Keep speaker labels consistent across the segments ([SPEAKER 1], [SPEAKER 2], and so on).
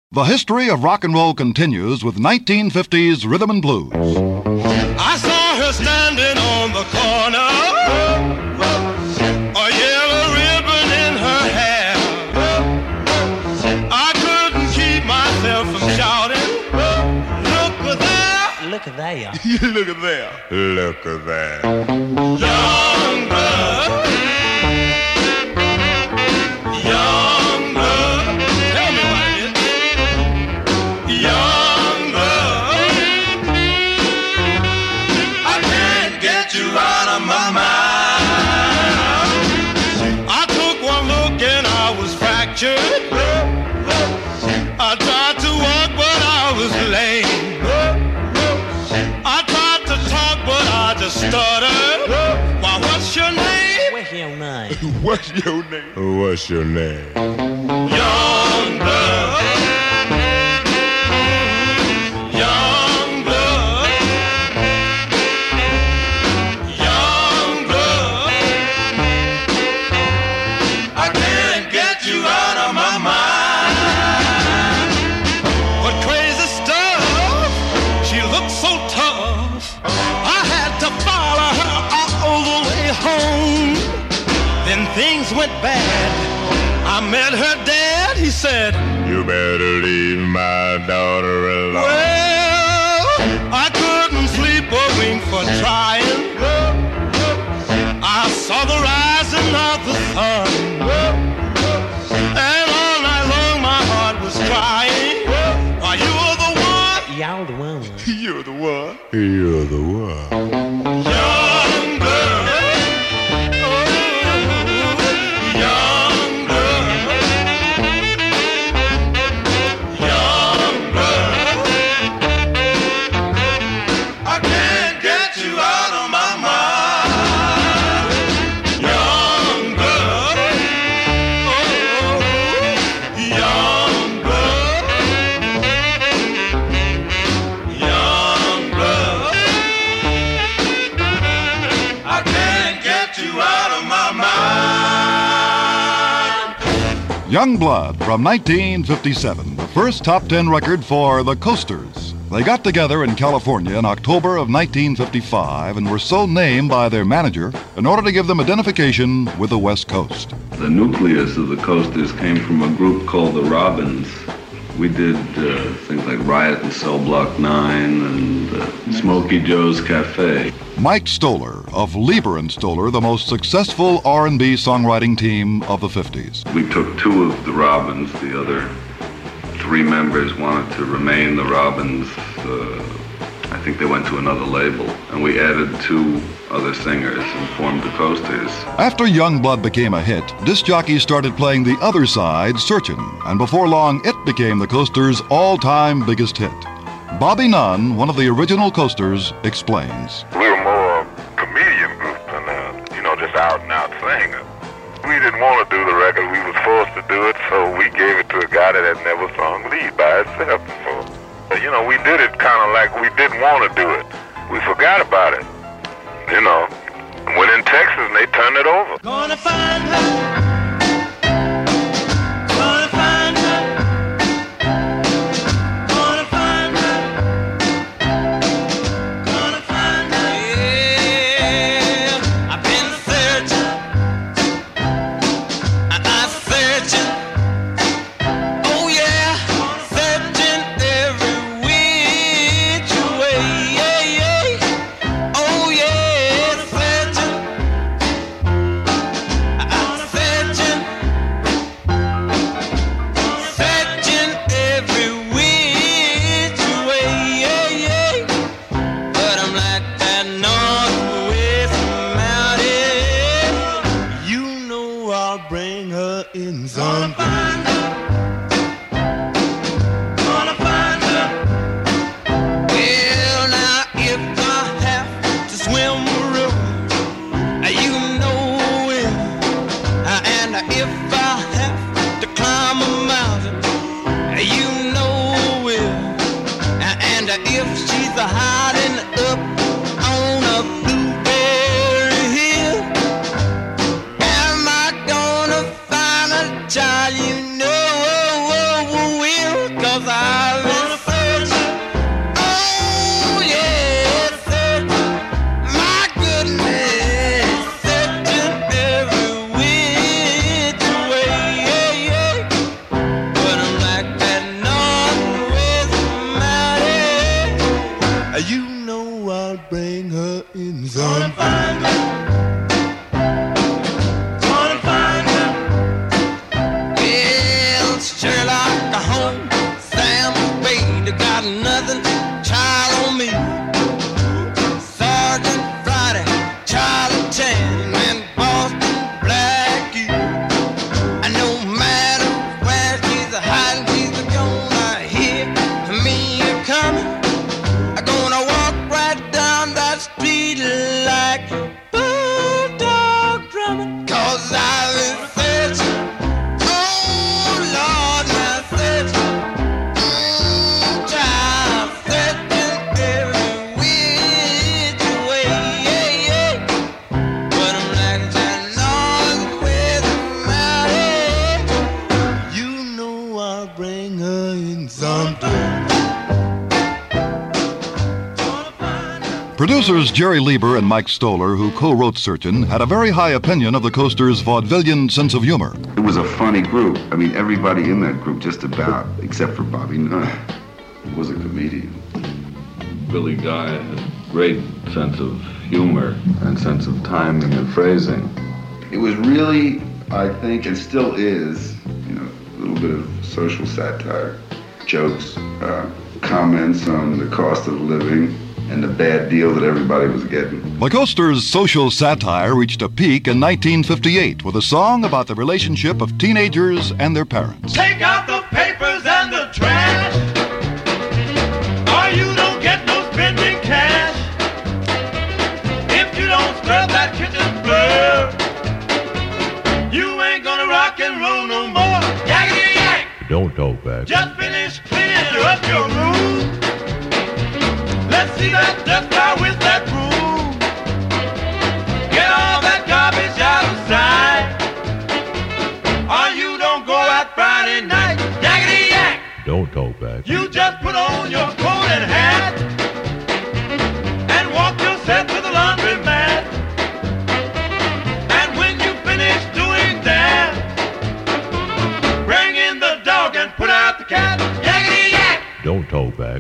[SPEAKER 1] The history of rock and roll continues with 1950s rhythm and blues.
[SPEAKER 2] I saw her standing on the corner, a yellow ribbon in her hair. I couldn't keep myself from shouting, look there.
[SPEAKER 3] Look at there.
[SPEAKER 2] Look at there.
[SPEAKER 4] Look at that.
[SPEAKER 2] Young blood. Young blood. Tell me what it is. Young blood. I can't get you out of my mind. I took one look and I was fractured. I tried to walk but I was lame. I tried to talk but I just stuttered. Why, what's your name?
[SPEAKER 3] What's your name?
[SPEAKER 4] What's your name? What's your name?
[SPEAKER 2] Young blood. Young blood. Young blood. I can't get you out of my mind. What crazy stuff. She looked so tough. I had to follow her all the way home. Then things went bad. I met her dad. He said,
[SPEAKER 4] You better leave my daughter alone.
[SPEAKER 2] well, I couldn't sleep a wink for trying. I saw the rising of the sun. And all night long my heart was crying. Why, you were the one.
[SPEAKER 3] Y'all the one.
[SPEAKER 4] You're the one. You're the one.
[SPEAKER 2] Young blood. Oh, young blood. Young blood. I can't get you out of my mind. Young blood. Oh, young blood. Young blood. I can't get you out of my mind.
[SPEAKER 1] Young Blood from 1957, the first top 10 record for the Coasters. They got together in California in October of 1955 and were so named by their manager in order to give them identification with the West Coast.
[SPEAKER 5] The nucleus of the Coasters came from a group called the Robins. We did things like Riot and Cell Block 9 and Smokey Joe's Cafe.
[SPEAKER 1] Mike Stoller of Lieber and Stoller, the most successful R&B songwriting team of the 50s.
[SPEAKER 5] We took two of the Robins. The other three members wanted to remain the Robins. I think they went to another label. And we added two other singers and formed the Coasters.
[SPEAKER 1] After Young Blood became a hit, disc jockeys started playing the other side, Searchin', and before long it became the Coasters' all-time biggest hit. Bobby Nunn, one of the original Coasters, explains.
[SPEAKER 4] We were more a comedian group than, just out and out singers. We didn't want to do the record. We was forced to do it, so we gave it to a guy that had never sung lead by himself before. We did it kind of like we didn't want to do it. We forgot about it, Went in Texas and they turned it over.
[SPEAKER 2] Gonna find her. Gonna find her. Gonna find her. Gonna find her. Yeah, I've been searching. I'm searching. Oh yeah, searching every which way. Yeah, yeah. Oh yeah, searching. I'm searching. Searching every which way. Yeah, yeah. But I'm like that northwest mountain. You know I'll bring her in someday. Gonna find her. Well, now if I have to swim a river, you know it. And if I have to climb a mountain, you know it. And if she's hiding up on a blueberry hill, am I gonna find a child? You know will. 'Cause sometime.
[SPEAKER 1] Producers Jerry Lieber and Mike Stoller, who co-wrote Searchin', had a very high opinion of the Coasters' vaudevillian sense of humor.
[SPEAKER 5] It was a funny group. I mean, everybody in that group, just about, except for Bobby Nunn, was a comedian. Billy Guy had a great sense of humor and sense of timing and phrasing. It was really, I think, and still is, a little bit of social satire, jokes, comments on the cost of living, and the bad deal that everybody was getting.
[SPEAKER 1] The Coasters' social satire reached a peak in 1958 with a song about the relationship of teenagers and their parents.
[SPEAKER 2] Take out the papers and the trash, or you don't get no spending cash. If you don't scrub that kitchen floor, you ain't gonna rock and roll no more. Yakety yak!
[SPEAKER 3] Don't talk back.
[SPEAKER 2] Just finish cleaning up your room. Let's see that dust fly with that broom. Get all that garbage out of sight, or you don't go out Friday night. Yakety yak!
[SPEAKER 3] Don't talk back.
[SPEAKER 2] You just put on your coat and hat and walk yourself to the laundromat. And when you finish doing that, bring in the dog and put out the cat. Yakety yak!
[SPEAKER 3] Don't talk back.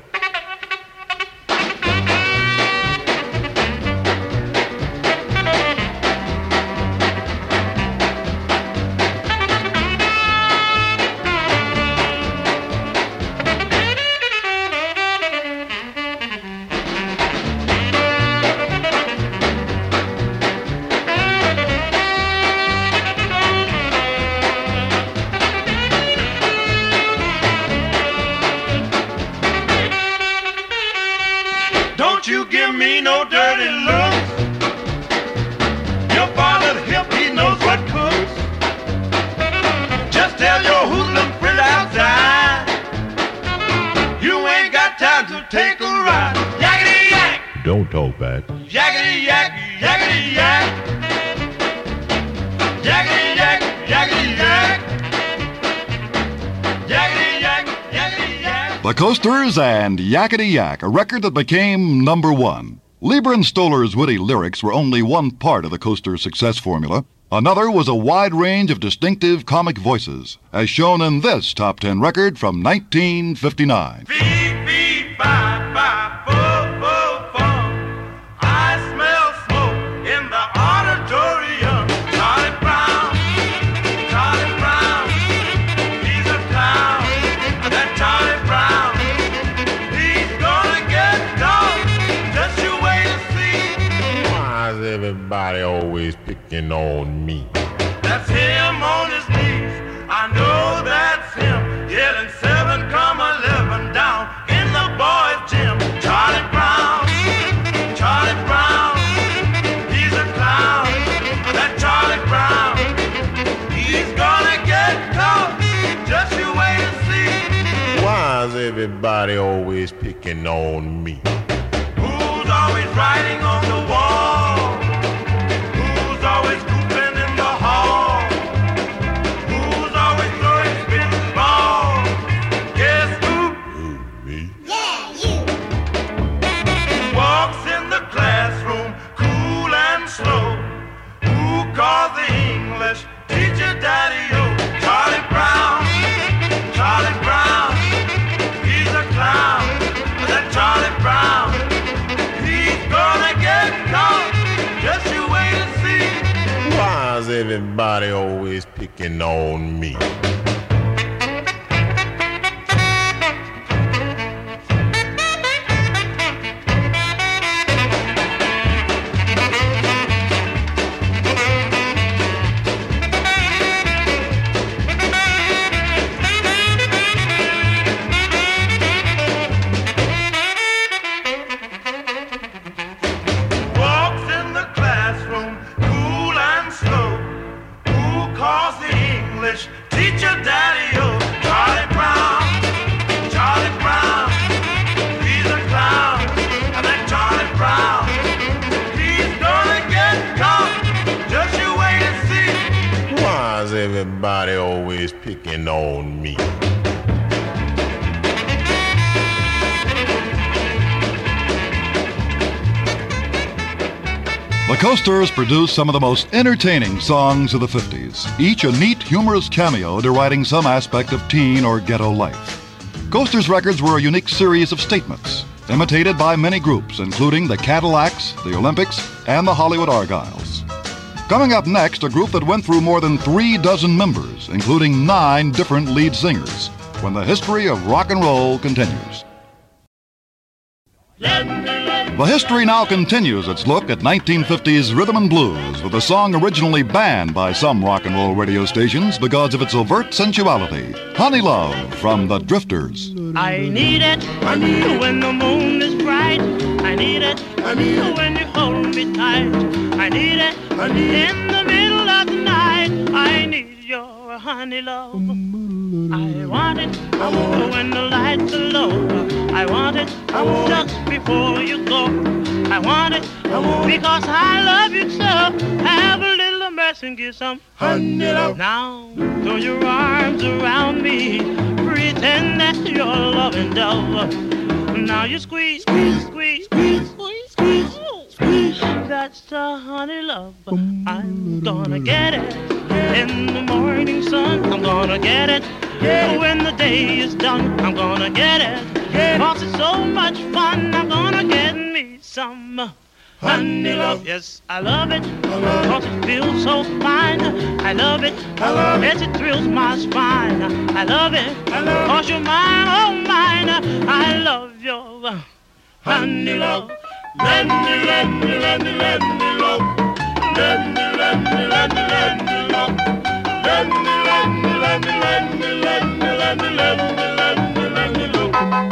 [SPEAKER 2] You give me no dirty looks. Your father's hip, he knows what cooks. Just tell your hoodlum friend outside you ain't got time to take a ride. Yakety yak!
[SPEAKER 3] Don't talk back.
[SPEAKER 2] Yakety yak, yakety yak. Yakety yak, yakety yak. Yakety yak, yakety yak.
[SPEAKER 1] The Coasters and Yakety Yak, a record that became #1. Lieber and Stoller's witty lyrics were only one part of the Coasters' success formula. Another was a wide range of distinctive comic voices, as shown in this Top 10 record from 1959.
[SPEAKER 2] Beep, beep, bye, bye, fo, fo, fo. I smell smoke in the auditorium. Charlie Brown, he's a clown. That Charlie Brown, he's gonna get done. Just you wait and see.
[SPEAKER 3] Why is everybody always picking on me?
[SPEAKER 2] That's him on his knees. I know that's him. Yelling 7,11 down in the boys' gym. Charlie Brown, he's a clown. That Charlie Brown, he's gonna get caught. Just you wait and see.
[SPEAKER 3] Why is everybody always picking on me?
[SPEAKER 2] Who's always writing on the wall? Who's always scooping in the hall? Who's always throwing spinning balls? Guess who?
[SPEAKER 3] Me.
[SPEAKER 2] Walks in the classroom, cool and slow. Who calls the English teacher Daddy-O? Charlie Brown, he's a clown. That Charlie Brown, he's gonna get caught. Just you wait and see.
[SPEAKER 3] Why is everybody always picking on me?
[SPEAKER 2] Walks in the classroom, cool and slow. Who calls the English teacher Daddy-O? Charlie Brown, he's a clown. And that Charlie Brown, he's gonna get caught. Just you wait and see.
[SPEAKER 3] Why is everybody always picking on me?
[SPEAKER 1] Coasters produced some of the most entertaining songs of the 50s, each a neat, humorous cameo deriding some aspect of teen or ghetto life. Coasters records were a unique series of statements, imitated by many groups, including the Cadillacs, the Olympics, and the Hollywood Argyles. Coming up next, a group that went through more than 36 members, including 9 different lead singers, when the history of rock and roll continues. The history now continues its look at 1950s rhythm and blues with a song originally banned by some rock and roll radio stations because of its overt sensuality. Honey Love from the Drifters.
[SPEAKER 2] I need it when the moon is bright. I need it when you hold me tight. I need it in the middle of the night. I need your honey love. I want it when the lights are low. I want it just before you go. I want it because I love you so. Have a little mercy and give some honey love. Now throw your arms around me. Pretend that you're loving dove. Now you squeeze, squeeze, squeeze, squeeze, squeeze, squeeze, squeeze. That's the honey love. I'm gonna get it in the morning sun. I'm gonna get it when the day is done. I'm gonna get it 'cause it's so much fun. I'm gonna get me some honey love. Yes, I love it 'cause it feels so fine. I love it as it thrills my spine. I love it 'cause you're mine, oh mine. I love your honey love. Let me, let me, let me, let me love. Let me, let me, let me, let me love. Let me, let me, let me, let me, let me, let me, let me, let me, let me love.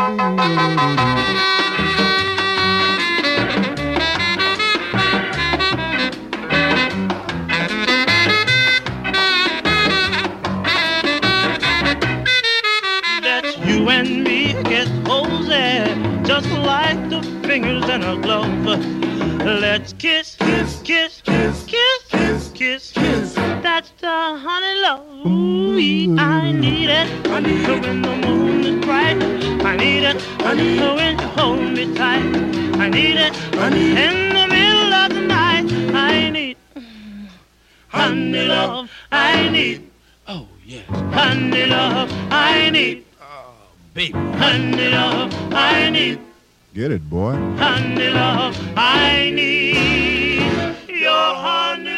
[SPEAKER 2] That's you and me get cozy, just like the fingers in a glove. Let's kiss, kiss, kiss, kiss, kiss, kiss, kiss, kiss. That's the honey love. Ooh, I need it when the moon is bright. I need it when you hold me tight. I need it in the middle of the night. I need honey love. I need, oh yeah, honey love. I need, baby, honey love. I need.
[SPEAKER 6] Get it, boy.
[SPEAKER 2] Honey love, I need your honey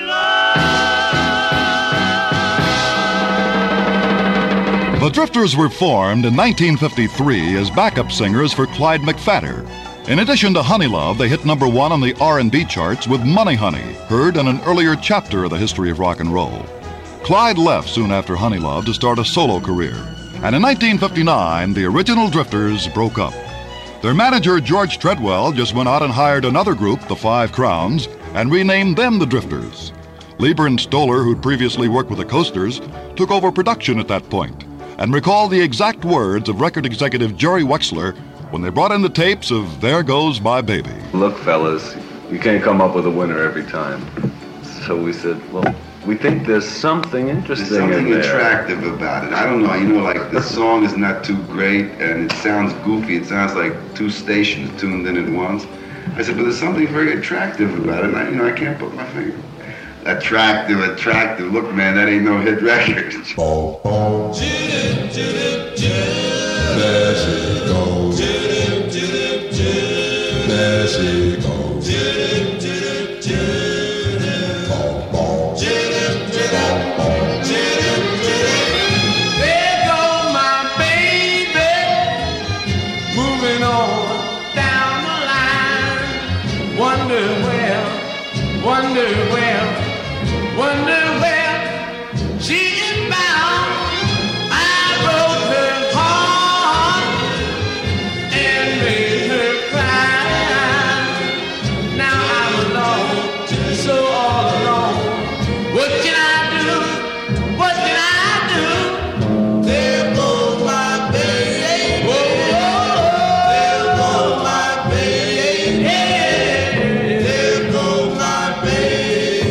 [SPEAKER 2] love.
[SPEAKER 1] The Drifters were formed in 1953 as backup singers for Clyde McPhatter. In addition to Honey Love, they hit number 1 on the R&B charts with Money Honey, heard in an earlier chapter of the history of rock and roll. Clyde left soon after Honey Love to start a solo career, and in 1959, the original Drifters broke up. Their manager, George Treadwell, just went out and hired another group, the Five Crowns, and renamed them the Drifters. Lieber and Stoller, who'd previously worked with the Coasters, took over production at that point and recalled the exact words of record executive Jerry Wexler when they brought in the tapes of There Goes My Baby.
[SPEAKER 5] Look, fellas, you can't come up with a winner every time. So we said, well, we think there's something interesting
[SPEAKER 7] There's something
[SPEAKER 5] in there.
[SPEAKER 7] attractive about it. I don't know, like the song is not too great and it sounds goofy. It sounds like 2 stations tuned in at once. I said, but there's something very attractive about it. And I can't put my finger. Attractive. Look, man, that ain't no hit record.
[SPEAKER 6] There she goes. There she goes.
[SPEAKER 2] There goes my baby, moving on down the line. Wonder where she is bound. I broke her heart and made her cry. Now I'm alone, so all alone. What can I do? What can I do? There goes my baby. Whoa, there goes my baby. Yeah. There goes my baby.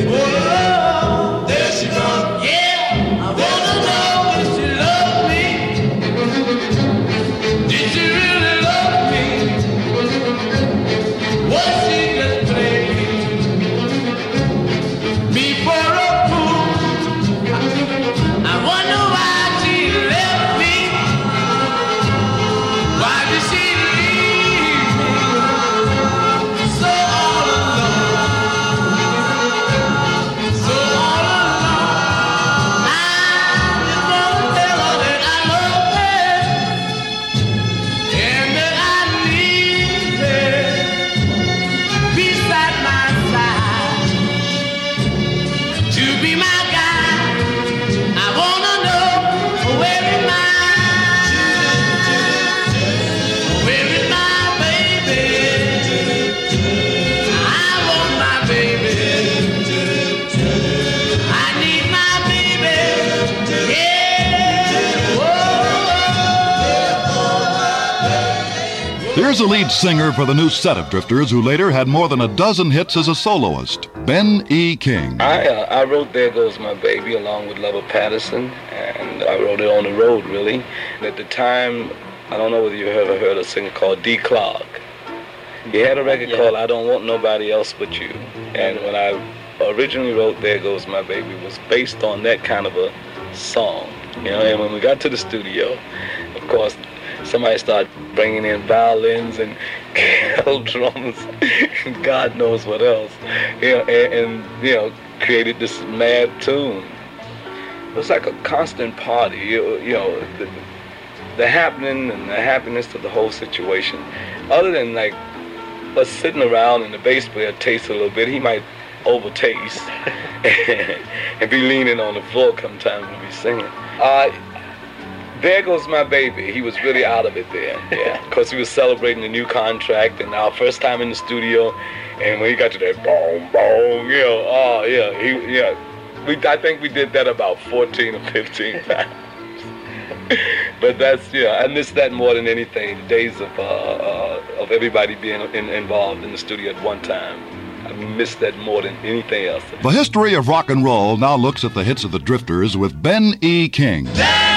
[SPEAKER 1] Here's the lead singer for the new set of Drifters, who later had more than a dozen hits as a soloist, Ben E. King.
[SPEAKER 8] I wrote There Goes My Baby along with Lover Patterson, and I wrote it on the road, really. And at the time, I don't know whether you ever heard a singer called D. Clark. He had a record called I Don't Want Nobody Else But You. And when I originally wrote There Goes My Baby, it was based on that kind of a song. You know, and when we got to the studio, of course, somebody started bringing in violins and kettle drums and God knows what else, you know, and you know, created this mad tune. It was like a constant party, you know, the happening and the happiness of the whole situation. Other than like us sitting around and the bass player tastes a little bit, he might overtaste and be leaning on the floor come time to be singing. There Goes My Baby. He was really out of it there, yeah, because he was celebrating the new contract and our first time in the studio, and when he got to that boom, boom, you know, oh yeah, I think we did that about 14 or 15 times. But that's, yeah, I miss that more than anything. The days of everybody being involved in the studio at one time. I miss that more than anything else.
[SPEAKER 1] The history of rock and roll now looks at the hits of the Drifters with Ben E. King.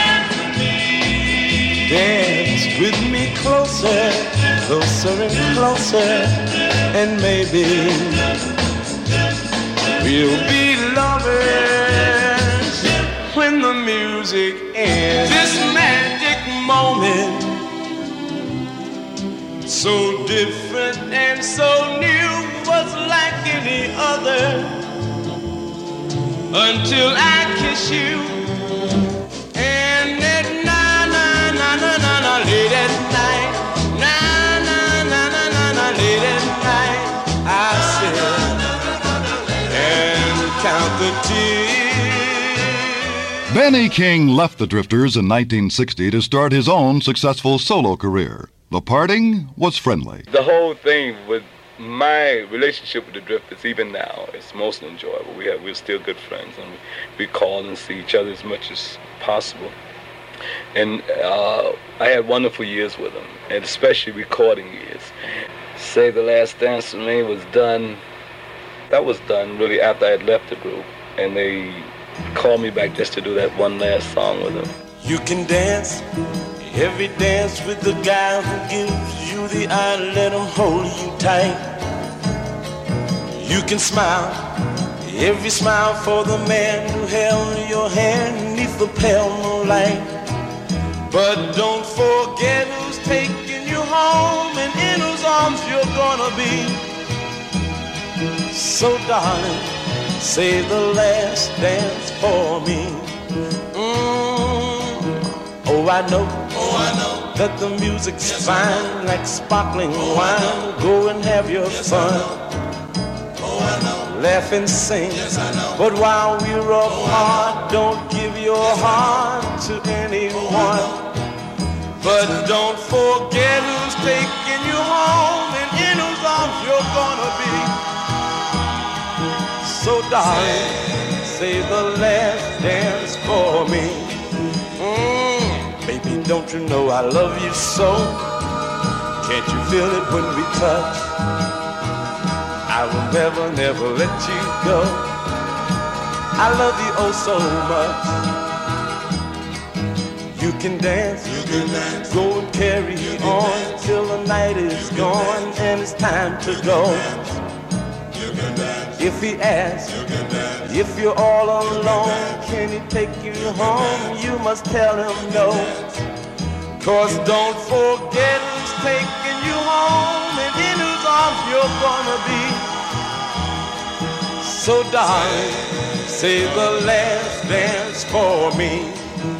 [SPEAKER 2] Dance with me closer, closer and closer, and maybe we'll be lovers when the music ends. This magic moment, so different and so new, was like any other until I kiss you. And at late at night, late at night, I sit and count the tears.
[SPEAKER 1] Ben E. King left the Drifters in 1960 to start his own successful solo career. The parting was friendly.
[SPEAKER 8] The whole thing with my relationship with the Drifters, even now, is most enjoyable. We're still good friends, and we call and see each other as much as possible. And I had wonderful years with them, and especially recording years. Say the Last Dance with Me was done. That was done really after I had left the group, and they called me back just to do that one last song with them.
[SPEAKER 2] You can dance every dance with the guy who gives you the eye, let him hold you tight. You can smile every smile for the man who held your hand neath the pale moonlight. But don't forget who's taking you home and in whose arms you're gonna be. So darling, say the last dance for me. Oh, I know that the music's fine, like sparkling wine. Go and have your fun. Laugh and sing, but while we're apart, don't give your heart to anyone. But don't forget who's taking you home and in whose arms you're gonna be. So darling, say the last dance for me. Baby, don't you know I love you so? Can't you feel it when we touch? I will never, never let you go. I love you oh so much. You can dance, go and carry on till the night is gone and it's time to go. If he asks, if you're all alone, can he take you home? You must tell him no. 'Cause don't forget who's taking you home and in whose arms you're gonna be. So darling, say the last dance for me.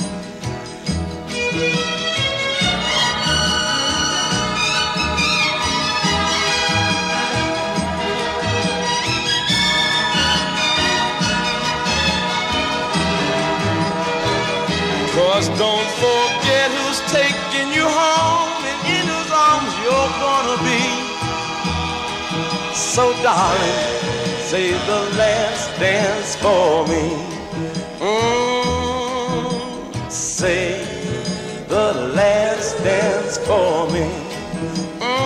[SPEAKER 2] 'Cause don't forget who's taking you home and in whose arms you're gonna be. So darling, say the last dance for me. Say the last dance for me.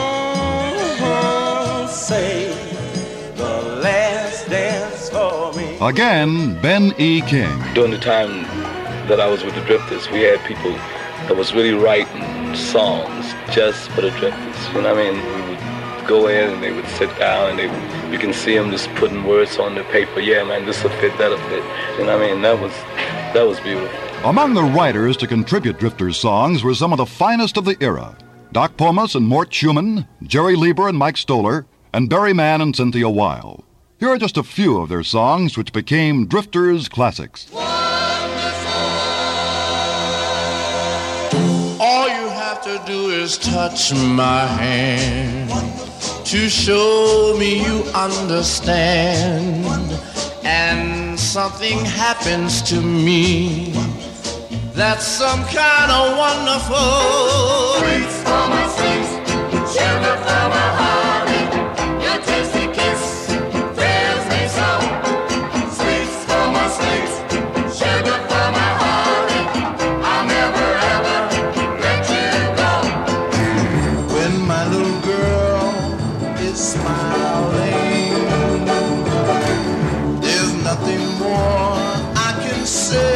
[SPEAKER 1] Again, Ben E. King.
[SPEAKER 8] During the time that I was with the Drifters, we had people that was really writing songs just for the Drifters. You know what I mean? We would go in and they would sit down and you can see them just putting words on the paper. Yeah, man, this'll fit, that'll fit. You know what I mean? That was beautiful.
[SPEAKER 1] Among the writers to contribute Drifters songs were some of the finest of the era. Doc Pomus and Mort Schumann, Jerry Lieber and Mike Stoller, and Barry Mann and Cynthia Weil. Here are just a few of their songs which became Drifters classics.
[SPEAKER 2] All you have to do is touch my hand to show me you understand, and something happens to me that's some kind of wonderful.
[SPEAKER 9] Sweets for my sweets, sugar for my honey, your tasty kiss thrills me so. Sweets for my sweets, sugar for my honey, I'll never ever let you go.
[SPEAKER 2] When my little girl is smiling, there's nothing more I can say.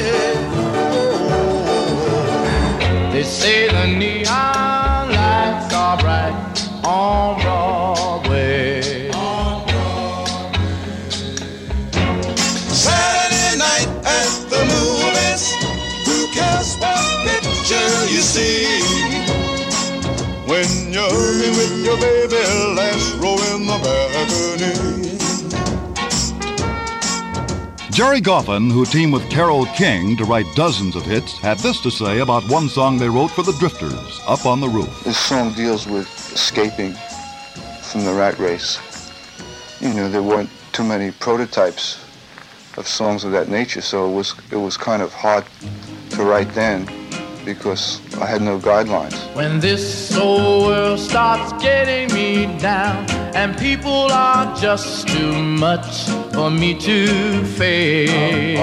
[SPEAKER 2] They say the neon lights are bright on Broadway.
[SPEAKER 6] Saturday night at the movies, who cares what picture you see? When you're in with your baby, last row in the balcony.
[SPEAKER 1] Jerry Goffin, who teamed with Carole King to write dozens of hits, had this to say about one song they wrote for the Drifters, Up on the Roof.
[SPEAKER 10] This song deals with escaping from the rat race. You know, there weren't too many prototypes of songs of that nature, so it was kind of hard to write then because I had no guidelines.
[SPEAKER 2] When this old world starts getting me down and people are just too much for me to face,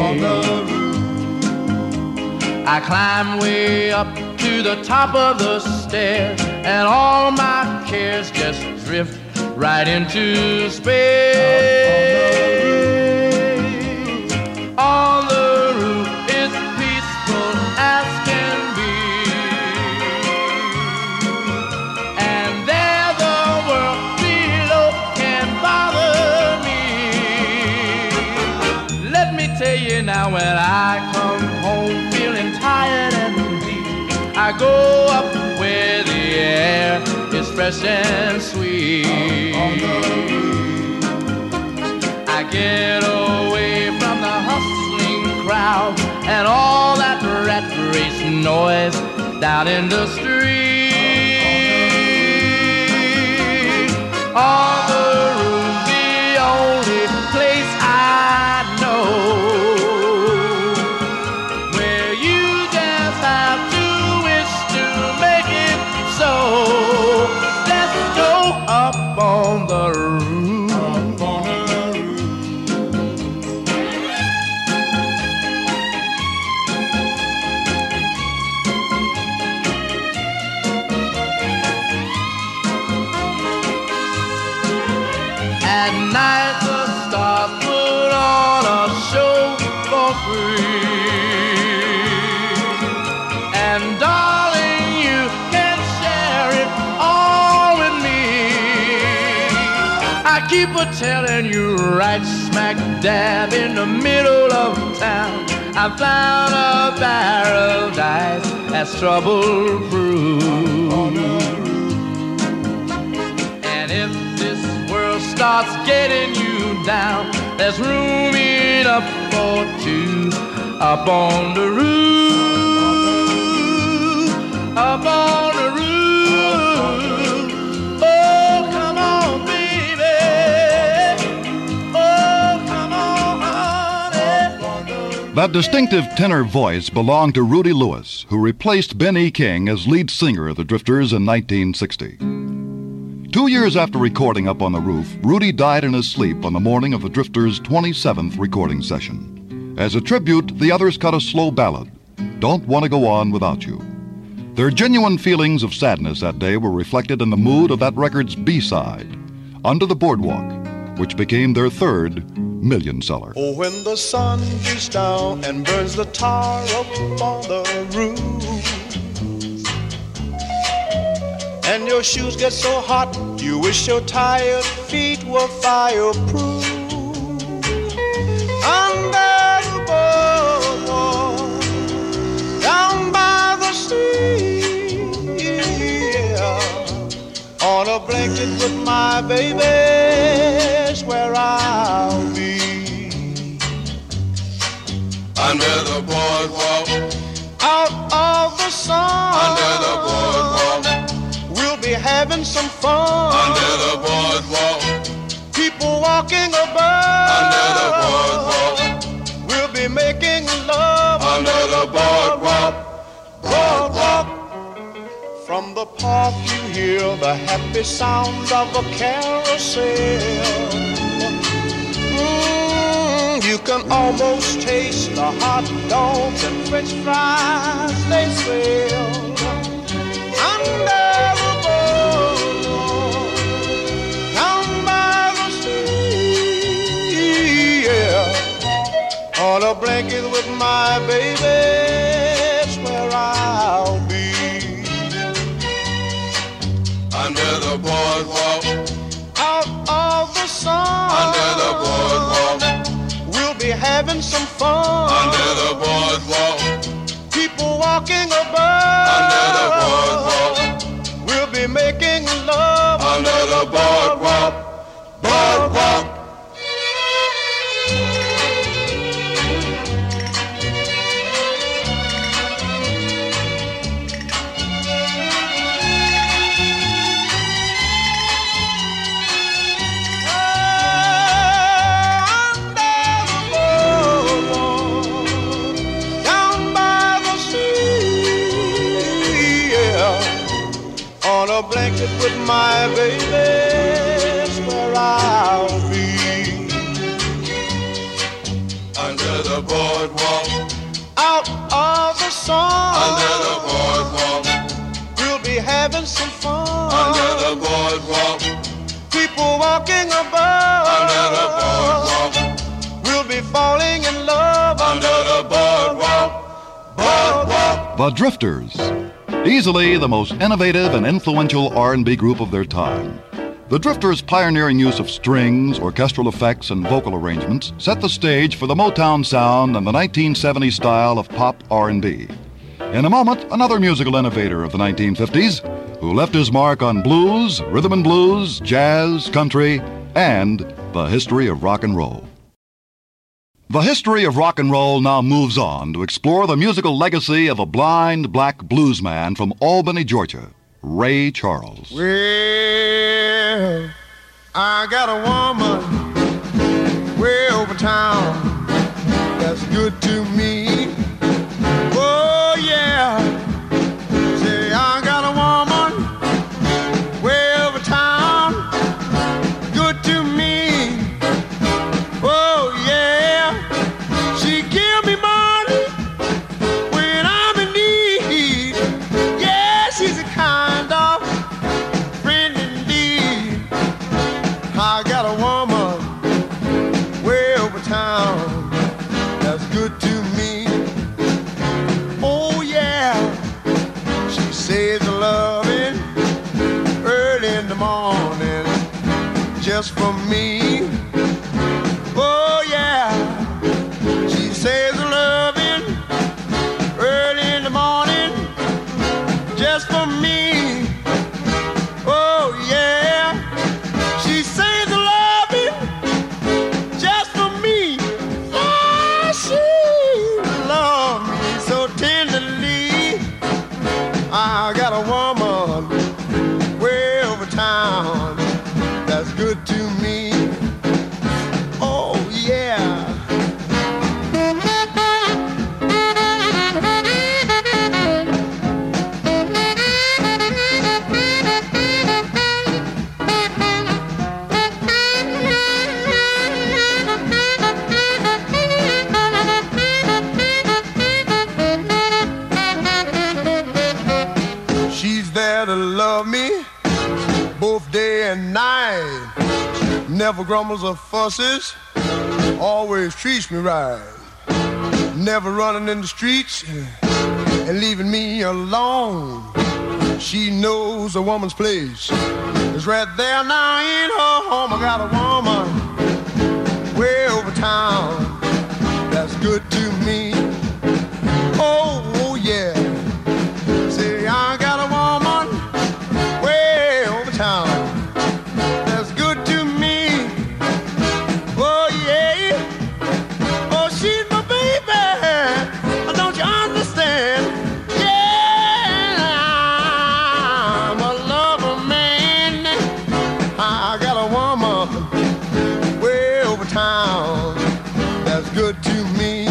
[SPEAKER 2] I climb way up to the top of the stairs and all my cares just drift right into space. On the roof it's peaceful as can be, and there the world below can bother me. Let me tell you now, when I come home feeling tired and weak, I go up where the air is fresh and sweet. I get away from the hustling crowd and all that rat race noise down in the street. On the roof, the only place I know where you just have to wish to make it so. Let's go up on the roof. At night the stars put on a show for free, and darling, you can share it all with me. I keep a telling you right smack dab in the middle of town, I found a barrel of dice that's trouble-proof. And if this world starts getting you down, there's room enough for two up on the roof, up on the roof. Oh, come on, baby. Oh, come on, honey.
[SPEAKER 1] That distinctive tenor voice belonged to Rudy Lewis, who replaced Ben E. King as lead singer of the Drifters in 1960. 2 years after recording Up on the Roof, Rudy died in his sleep on the morning of the Drifters' 27th recording session. As a tribute, the others cut a slow ballad, Don't Want to Go On Without You. Their genuine feelings of sadness that day were reflected in the mood of that record's B-side, Under the Boardwalk, which became their third million seller.
[SPEAKER 6] Oh, when the sun beats down and burns the tar up on the roof, and your shoes get so hot, you wish your tired feet were fireproof. Under the boardwalk, down by the sea, yeah, on a blanket with my baby's where I'll be.
[SPEAKER 2] Under the boardwalk,
[SPEAKER 6] out of the sun,
[SPEAKER 2] under the boardwalk,
[SPEAKER 6] we'll be having some fun.
[SPEAKER 2] Under the boardwalk,
[SPEAKER 6] people walking above.
[SPEAKER 2] Under the boardwalk,
[SPEAKER 6] we'll be making love.
[SPEAKER 2] Under the boardwalk,
[SPEAKER 6] boardwalk. From the park you hear the happy sound of a carousel. You can almost taste the hot dogs and French fries they sell. Under the boardwalk, down by the sea, yeah, on a blanket with my baby's where I'll be.
[SPEAKER 2] under the boardwalk,
[SPEAKER 6] out of the sun,
[SPEAKER 2] under the boardwalk,
[SPEAKER 6] we'll be having some fun.
[SPEAKER 2] under the boardwalk,
[SPEAKER 6] people walking above.
[SPEAKER 2] under the boardwalk,
[SPEAKER 6] we'll be making love.
[SPEAKER 2] under the boardwalk, boardwalk.
[SPEAKER 6] On a blanket with my baby's where I'll be.
[SPEAKER 2] Under the boardwalk,
[SPEAKER 6] out of the sun,
[SPEAKER 2] under the boardwalk,
[SPEAKER 6] we'll be having some fun.
[SPEAKER 2] under the boardwalk,
[SPEAKER 6] people walking above.
[SPEAKER 2] under the boardwalk,
[SPEAKER 6] we'll be falling in love.
[SPEAKER 2] under the boardwalk, boardwalk.
[SPEAKER 1] The Drifters, easily the most innovative and influential R&B group of their time. The Drifters' pioneering use of strings, orchestral effects, and vocal arrangements set the stage for the Motown sound and the 1970s style of pop R&B. In a moment, another musical innovator of the 1950s who left his mark on blues, rhythm and blues, jazz, country, and the history of rock and roll. The history of rock and roll now moves on to explore the musical legacy of a blind black bluesman from Albany, Georgia, Ray Charles.
[SPEAKER 6] Well, I got a woman way over town that's good to me. Oh, yeah. Say, I got a woman way over town, good to me. Oh, yeah. She give me money when I'm in need. Yeah, she's a kind of friend indeed. I got a woman way over town that's good to me. Oh, yeah. She says the loving early in the morning just for me. Oh, yeah. She says the loving early in the morning just for me. Oh, yeah. She says the loving just for me. Oh, she loves me so tenderly. I got a woman way over town that's good to me. Oh, yeah. She's there to love me both day and night. Never grumbles or fusses. always treats me right. Never running in the streets and leaving me alone. She knows a woman's place is right there now in her home. I got a woman way over town that's good to me. Oh yeah. Say I got a woman way over town that's good to me. Oh yeah. Oh, she's my baby. Don't you understand? Yeah, I'm a lover man. I got a woman way over town that's good to me.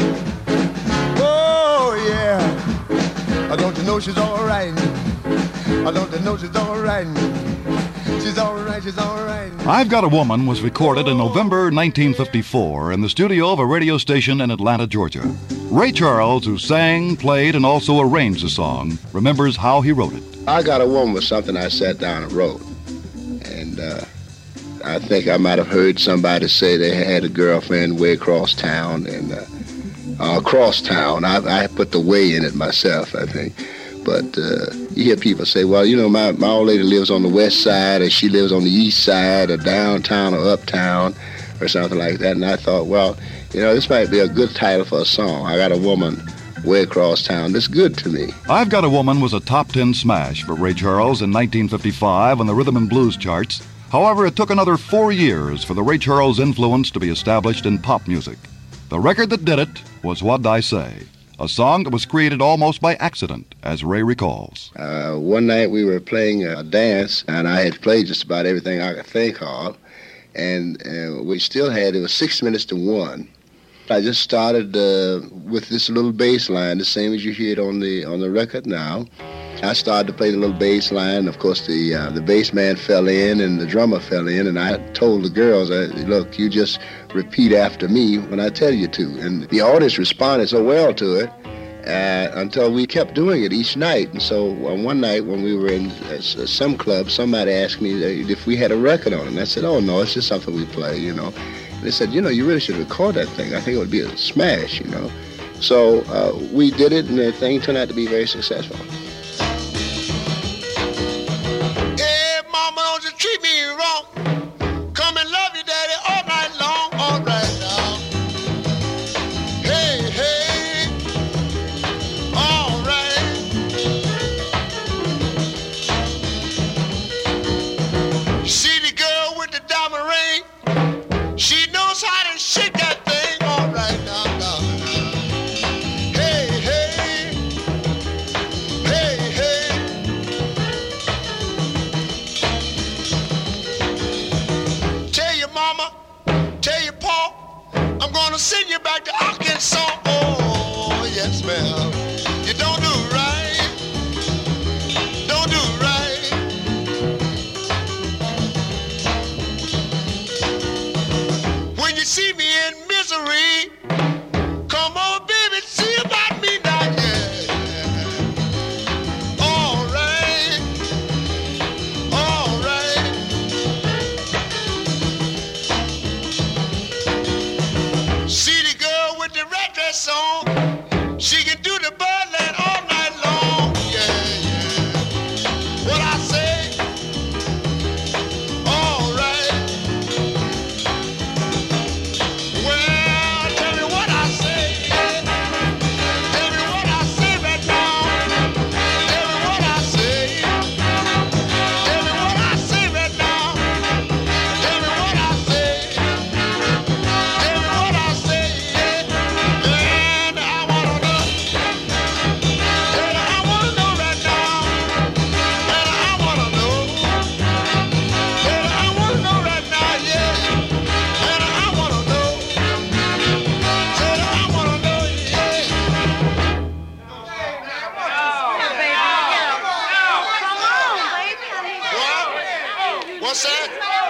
[SPEAKER 6] Oh yeah. Don't you know she's all right? Don't you know she's all right? She's all right, she's all right.
[SPEAKER 1] I've Got a Woman was recorded in November 1954 in the studio of a radio station in Atlanta, Georgia. Ray Charles, who sang, played, and also arranged the song, remembers how he wrote it.
[SPEAKER 11] I Got a Woman was something I sat down and wrote. And I think I might have heard somebody say they had a girlfriend way across town. And across town, I put the way in it myself, I think. But you hear people say, well, you know, my old lady lives on the west side, or she lives on the east side, or downtown, or uptown, or something like that. And I thought, well, you know, this might be a good title for a song. I Got a Woman way across town. That's good to me.
[SPEAKER 1] I've Got a Woman was a top 10 smash for Ray Charles in 1955 on the rhythm and blues charts. However, it took another 4 years for the Ray Charles influence to be established in pop music. The record that did it was What'd I Say, a song that was created almost by accident, as Ray recalls.
[SPEAKER 11] One night we were playing a dance, and I had played just about everything I could think of, and we still had, it was 6 minutes to 1. I just started with this little bass line, the same as you hear it on the record now. I started to play the little bass line. Of course, the bass man fell in and the drummer fell in, and I told the girls, look, you just repeat after me when I tell you to. And the audience responded so well to it until we kept doing it each night. And so one night when we were in some club, somebody asked me if we had a record on it. And I said, oh, no, it's just something we play, you know. And they said, you know, you really should record that thing. I think it would be a smash, you know. So we did it, and the thing turned out to be very successful.
[SPEAKER 6] Don't you treat me wrong. Come and love you, daddy, all night long, all right now. Hey, hey, all right. See the girl with the diamond ring? She knows how to shake that thing, all right now, now. Hey, hey, hey, hey. Tell your pa, I'm gonna send you back to Arkansas. Oh, yes, ma'am. You don't do right. Don't do right. When you see me in misery, come on, baby, see about me now, yeah. All right. All right. See the girl with the red dress on. She can do the Birdland all night long. Yeah, yeah. What I say? All right. Well, tell me what I say. Tell me what I say right now. Tell me what I say. Tell me what I say right now. Tell me what I say. Tell me what I say. And I wanna know. And I wanna know right now. And I wanna know. And I wanna know right now, yeah. And I wanna know. Said I wanna know, yeah. What? What's that?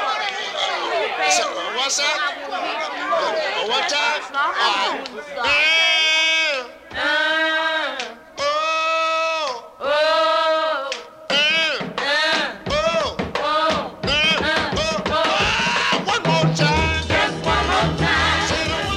[SPEAKER 6] What's that? One time? One more time. Just one more time.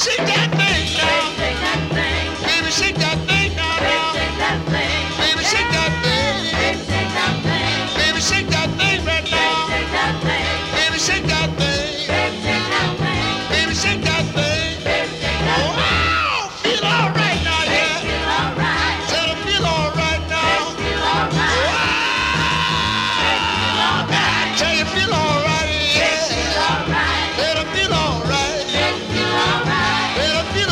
[SPEAKER 6] shake that thing now. Baby, shake that thing now. Baby, shake that thing. Baby, shake that thing right now. Baby, shake that thing. Baby, shake that thing. Oh, feel all right now, yeah. Said I feel all right now. I tell you, feel all right, yeah. Said I feel all right. Said I feel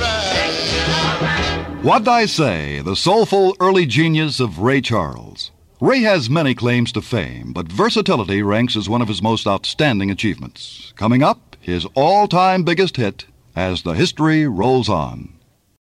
[SPEAKER 6] all right.
[SPEAKER 1] What'd I say? The soulful early genius of Ray Charles. Ray has many claims to fame, but versatility ranks as one of his most outstanding achievements. Coming up, his all-time biggest hit, As the History Rolls On.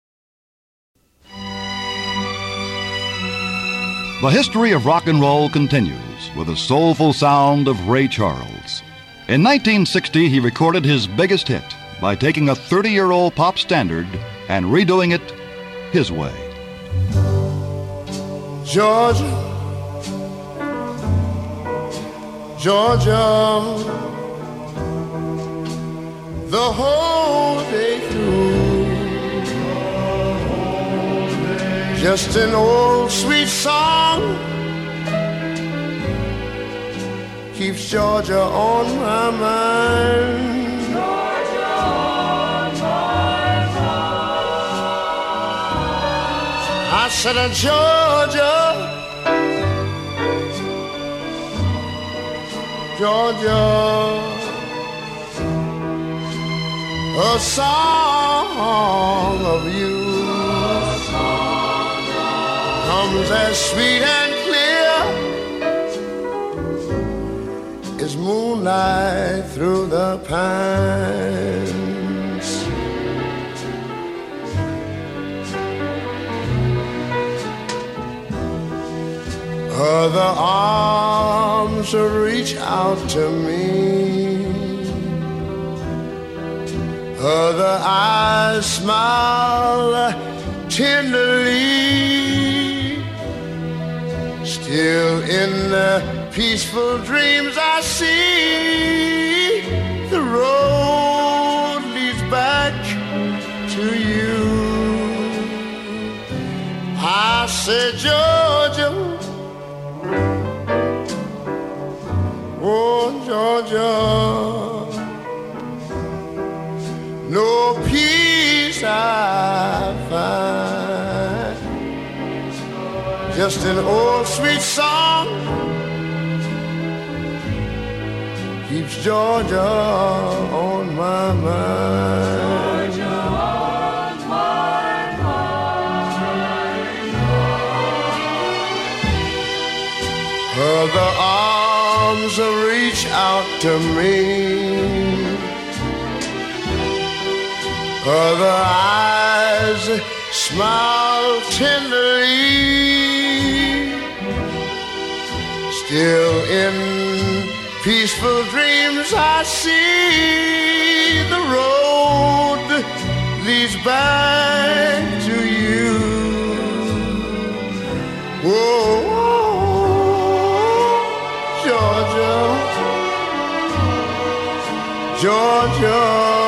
[SPEAKER 1] The history of rock and roll continues with the soulful sound of Ray Charles. In 1960, he recorded his biggest hit by taking a 30-year-old pop standard and redoing it his way.
[SPEAKER 6] Georgia, Georgia, the whole day through, just an old sweet song keeps Georgia on my mind. Georgia on my mind. I said, Georgia, Georgia, a song of you comes as sweet and clear as moonlight through the pines. Other arms reach out to me, other eyes smile tenderly. Still in the peaceful dreams I see, the road leads back to you. I said, Georgia, oh Georgia, no peace I find, just an old sweet song keeps Georgia on my mind. Georgia on my mind. Other arms reach out to me, other eyes smile tenderly. Still in peaceful dreams I see, the road leads back to you. Whoa, Georgia, Georgia,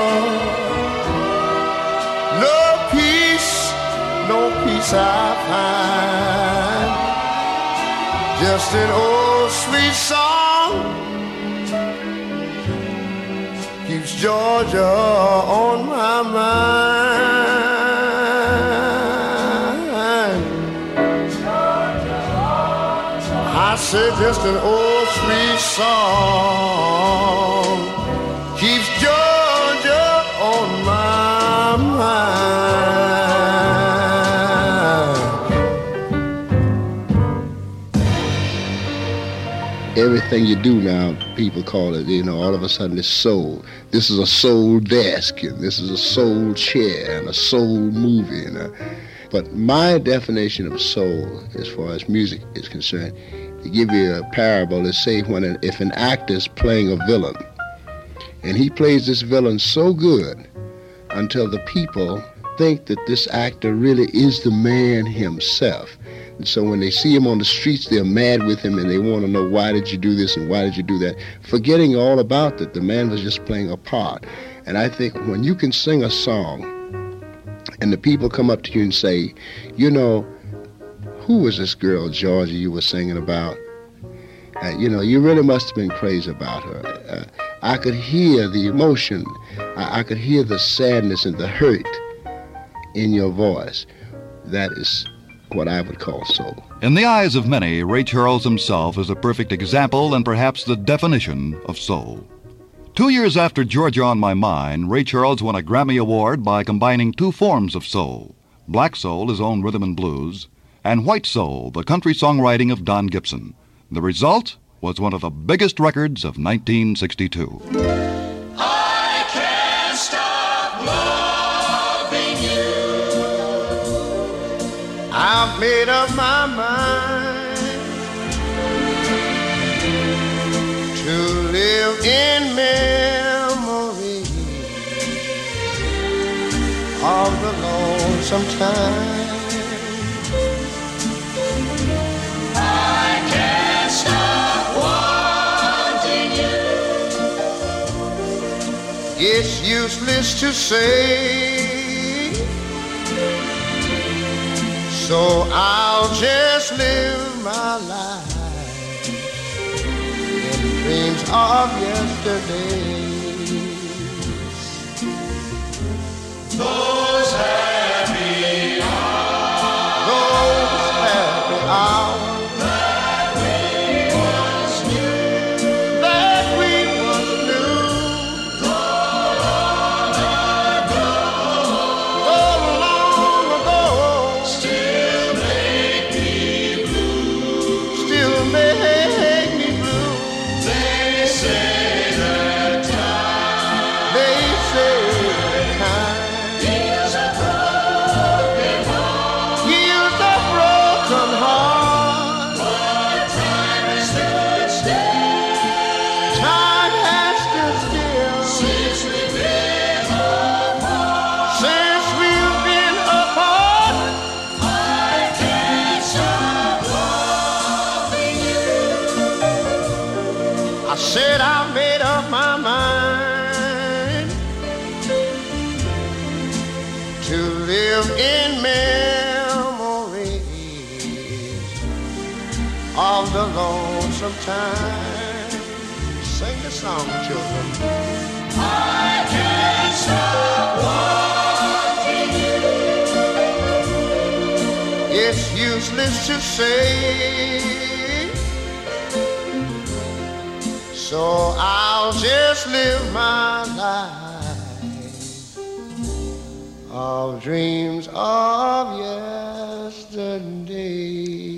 [SPEAKER 6] no peace I find, just an old sweet song keeps Georgia on my mind. I said just an old sweet song keeps Georgia on my mind. Everything you do now, people call it, all of a sudden it's soul. This is a soul desk, and this is a soul chair, and a soul movie. But my definition of soul, as far as music is concerned, to give you a parable, is say if an actor's playing a villain, and he plays this villain so good until the people think that this actor really is the man himself. And so when they see him on the streets, they're mad with him, and they want to know, why did you do this and why did you do that? Forgetting all about that the man was just playing a part.
[SPEAKER 11] And I think when you can sing a song and the people come up to you and say, you know, who was this girl, Georgia, you were singing about? You know, you really must have been crazy about her. I could hear the emotion. I could hear the sadness and the hurt in your voice. That is what I would call soul.
[SPEAKER 1] In the eyes of many, Ray Charles himself is a perfect example and perhaps the definition of soul. 2 years after Georgia on My Mind, Ray Charles won a Grammy Award by combining two forms of soul: black soul, his own rhythm and blues, and white soul, the country songwriting of Don Gibson. The result was one of the biggest records of 1962.
[SPEAKER 9] I can't stop loving you.
[SPEAKER 2] I've made up my mind to live in memory of the lonesome time.
[SPEAKER 9] I can't stop wanting you.
[SPEAKER 2] It's useless to say, so I'll just live my life in dreams of yesterdays.
[SPEAKER 9] Those happy hours,
[SPEAKER 2] those happy hours
[SPEAKER 9] that we once knew,
[SPEAKER 2] that we once knew,
[SPEAKER 9] long ago, still make me blue.
[SPEAKER 2] still make me blue.
[SPEAKER 9] They say that time
[SPEAKER 2] They say time
[SPEAKER 9] heals a broken heart,
[SPEAKER 2] heals a broken heart.
[SPEAKER 9] but time has stood still
[SPEAKER 2] Time has stood still
[SPEAKER 9] since we've been apart.
[SPEAKER 2] since we've been apart.
[SPEAKER 9] I can't stop loving you.
[SPEAKER 2] I said I made up my mind to live in memories of the lonesome time. Sing the song, children.
[SPEAKER 9] I can't stop wanting you.
[SPEAKER 2] It's useless to say, so I'll just live my life of dreams of yesterday.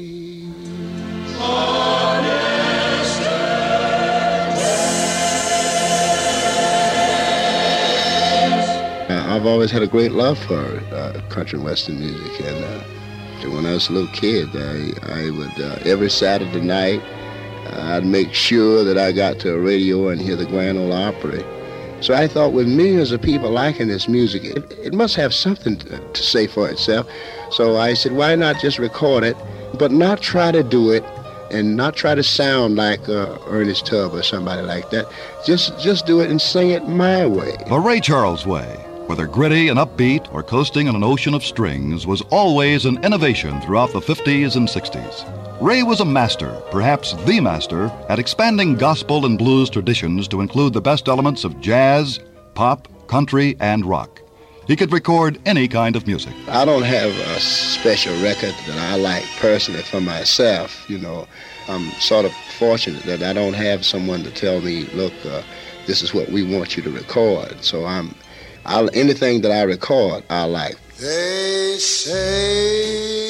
[SPEAKER 2] I've always had a great love for country and western music, and when I was a little kid, I would every Saturday night I'd make sure that I got to a radio and hear the Grand Ole Opry. So I thought, with millions of people liking this music, it must have something to say for itself. So I said, why not just record it, but not try to do it and not try to sound like Ernest Tubb or somebody like that. Just do it and sing it my way.
[SPEAKER 1] The Ray Charles way, whether gritty and upbeat or coasting on an ocean of strings, was always an innovation throughout the 50s and 60s. Ray was a master, perhaps the master, at expanding gospel and blues traditions to include the best elements of jazz, pop, country, and rock. He could record any kind of music.
[SPEAKER 11] I don't have a special record that I like personally for myself. You know, I'm sort of fortunate that I don't have someone to tell me, look, this is what we want you to record. So anything that I record, I like.
[SPEAKER 2] They say,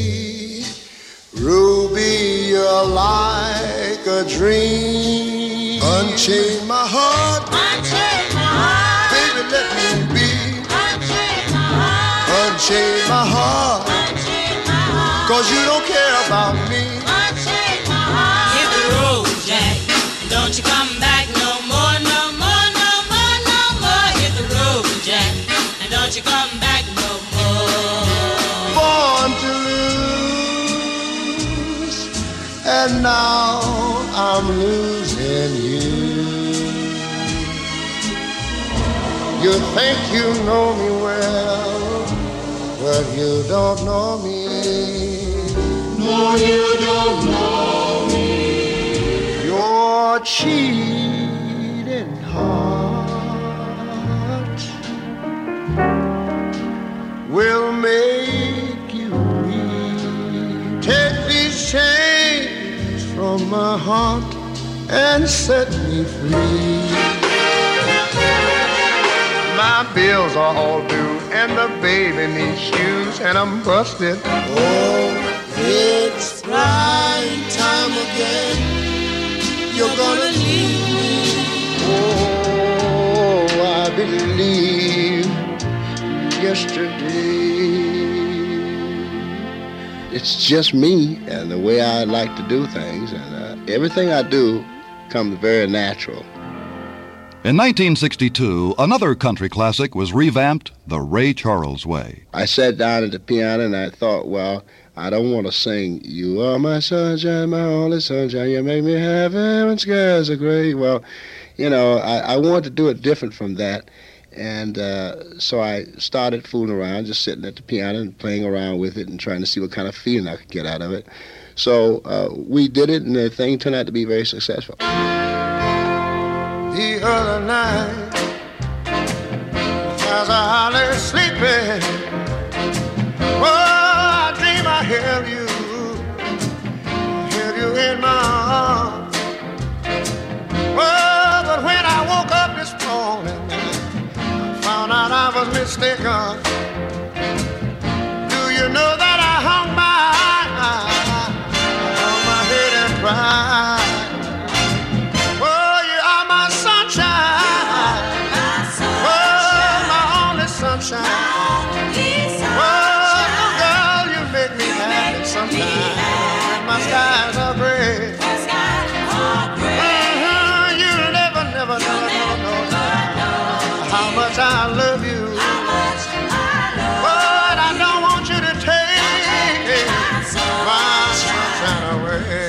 [SPEAKER 2] Ruby, you're like a dream. Unchain my heart,
[SPEAKER 9] Unchain my heart,
[SPEAKER 2] baby, let me be.
[SPEAKER 9] unchain my heart,
[SPEAKER 2] Unchain my heart,
[SPEAKER 9] unchain my heart,
[SPEAKER 2] 'cause you don't care about me.
[SPEAKER 9] unchain my heart. Hit the road, Jack, and don't you come back no more, no more, no more, no more. Hit the road, Jack, and don't you come back no more.
[SPEAKER 2] Born to lose, and now I'm losing you.
[SPEAKER 11] You think you know me well, but you don't know me. No, you don't know me. Your cheating heart will make you weep. Take these chains from my heart and set me free. My bills are all due, and the baby needs shoes, and I'm busted. Oh, it's crying time again. You're gonna leave me. Oh, I believe yesterday. It's just me and the way I like to do things, and everything I do comes very natural.
[SPEAKER 1] In 1962, another country classic was revamped the Ray Charles way.
[SPEAKER 11] I sat down at the piano and I thought, well, I don't want to sing, you are my sunshine, my only sunshine, you make me happy when skies are gray. Well, you know, I wanted to do it different from that. And so I started fooling around, just sitting at the piano and playing around with it and trying to see what kind of feeling I could get out of it. So we did it, and the thing turned out to be very successful. The other night, as I lay sleeping, oh, I dream I held you in my arms. Oh, but when I woke up this morning, I found out I was mistaken. Do you know that I hung my head and cried? My skies are gray. You'll never know how much I love you. But I don't want you to take my sunshine away.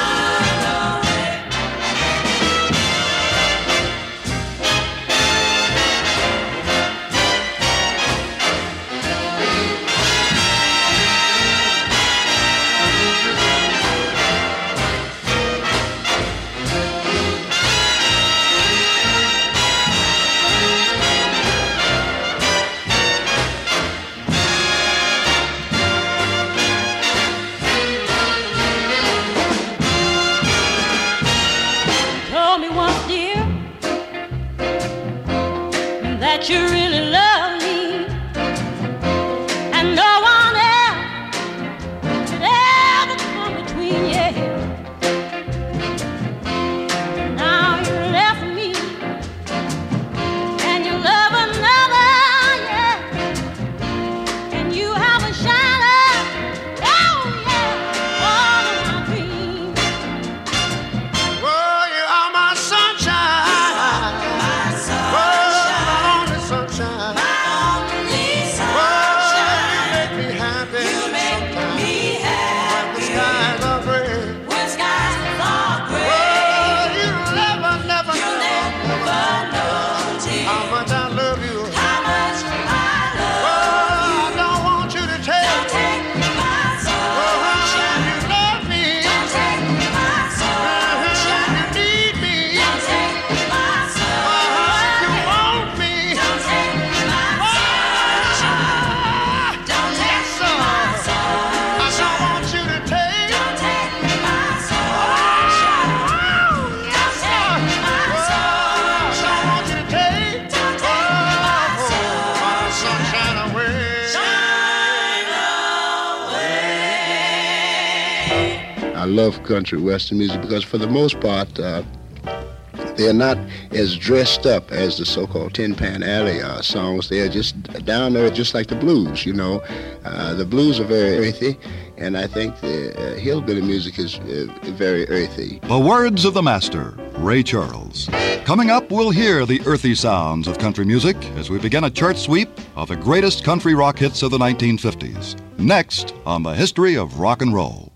[SPEAKER 12] That you really love me, and no one else could ever come between you. Now you left me, and you love another, yeah, and you have a shadow, oh yeah, all of my dreams.
[SPEAKER 11] Oh, you are my sunshine, my sunshine. I love country western music because for the most part, they're not as dressed up as the so-called Tin Pan Alley songs. They're just down there just like the blues, you know. The blues are very earthy, and I think the hillbilly music is very earthy.
[SPEAKER 1] The words of the master, Ray Charles. Coming up, we'll hear the earthy sounds of country music as we begin a chart sweep of the greatest country rock hits of the 1950s. Next on the History of Rock and Roll.